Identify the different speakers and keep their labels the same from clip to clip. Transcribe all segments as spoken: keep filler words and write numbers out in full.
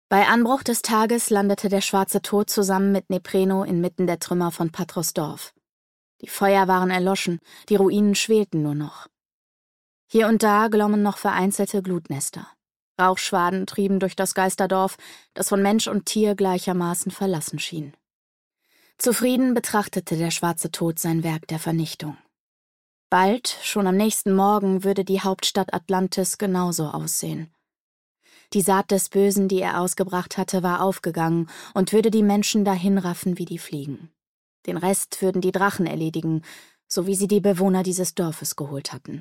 Speaker 1: Bei Anbruch des Tages landete der schwarze Tod zusammen mit Nepreno inmitten der Trümmer von Patros Dorf. Die Feuer waren erloschen, die Ruinen schwelten nur noch. Hier und da glommen noch vereinzelte Glutnester. Rauchschwaden trieben durch das Geisterdorf, das von Mensch und Tier gleichermaßen verlassen schien. Zufrieden betrachtete der schwarze Tod sein Werk der Vernichtung. Bald, schon am nächsten Morgen, würde die Hauptstadt Atlantis genauso aussehen. Die Saat des Bösen, die er ausgebracht hatte, war aufgegangen und würde die Menschen dahinraffen wie die Fliegen. Den Rest würden die Drachen erledigen, so wie sie die Bewohner dieses Dorfes geholt hatten.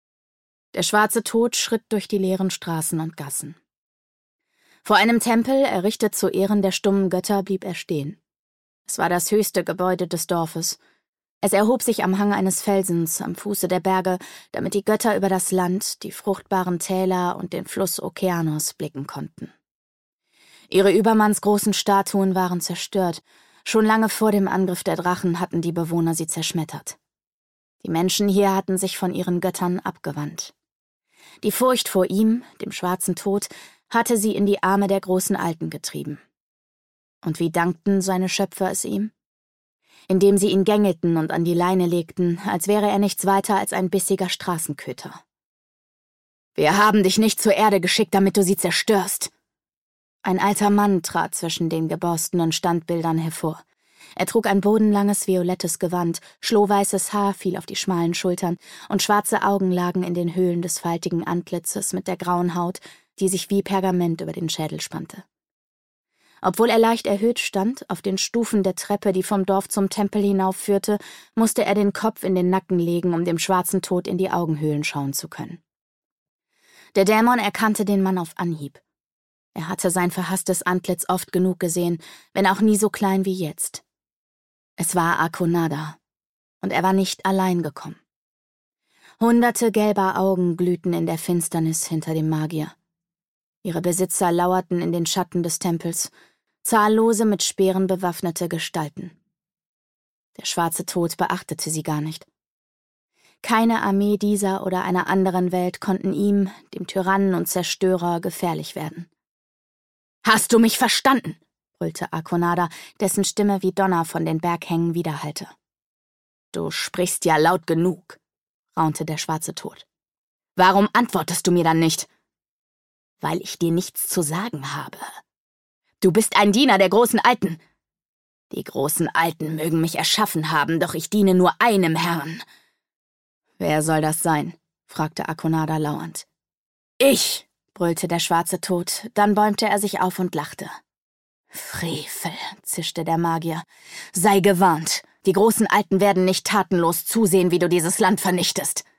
Speaker 1: Der schwarze Tod schritt durch die leeren Straßen und Gassen. Vor einem Tempel, errichtet zu Ehren der stummen Götter, blieb er stehen. Es war das höchste Gebäude des Dorfes. Es erhob sich am Hang eines Felsens am Fuße der Berge, damit die Götter über das Land, die fruchtbaren Täler und den Fluss Okeanos blicken konnten. Ihre übermannsgroßen Statuen waren zerstört. Schon lange vor dem Angriff der Drachen hatten die Bewohner sie zerschmettert. Die Menschen hier hatten sich von ihren Göttern abgewandt. Die Furcht vor ihm, dem schwarzen Tod, hatte sie in die Arme der großen Alten getrieben. Und wie dankten seine Schöpfer es ihm? Indem sie ihn gängelten und an die Leine legten, als wäre er nichts weiter als ein bissiger Straßenköter. »Wir haben dich nicht zur Erde geschickt, damit du sie zerstörst!« Ein alter Mann trat zwischen den geborstenen Standbildern hervor. Er trug ein bodenlanges violettes Gewand, schlohweißes Haar fiel auf die schmalen Schultern und schwarze Augen lagen in den Höhlen des faltigen Antlitzes mit der grauen Haut, die sich wie Pergament über den Schädel spannte. Obwohl er leicht erhöht stand, auf den Stufen der Treppe, die vom Dorf zum Tempel hinaufführte, musste er den Kopf in den Nacken legen, um dem schwarzen Tod in die Augenhöhlen schauen zu können. Der Dämon erkannte den Mann auf Anhieb. Er hatte sein verhasstes Antlitz oft genug gesehen, wenn auch nie so klein wie jetzt. Es war Arconada, und er war nicht allein gekommen. Hunderte gelber Augen glühten in der Finsternis hinter dem Magier. Ihre Besitzer lauerten in den Schatten des Tempels, zahllose mit Speeren bewaffnete Gestalten. Der schwarze Tod beachtete sie gar nicht. Keine Armee dieser oder einer anderen Welt konnten ihm, dem Tyrannen und Zerstörer, gefährlich werden. »Hast du mich verstanden?« brüllte Arconada, dessen Stimme wie Donner von den Berghängen widerhallte. »Du sprichst ja laut genug«, raunte der schwarze Tod. »Warum antwortest du mir dann nicht?« »Weil ich dir nichts zu sagen habe. Du bist ein Diener der großen Alten. Die großen Alten mögen mich erschaffen haben, doch ich diene nur einem Herrn.« »Wer soll das sein?« fragte Arconada lauernd. »Ich«, brüllte der schwarze Tod, dann bäumte er sich auf und lachte. »Frevel«, zischte der Magier. »Sei gewarnt, die großen Alten werden nicht tatenlos zusehen, wie du dieses Land vernichtest.«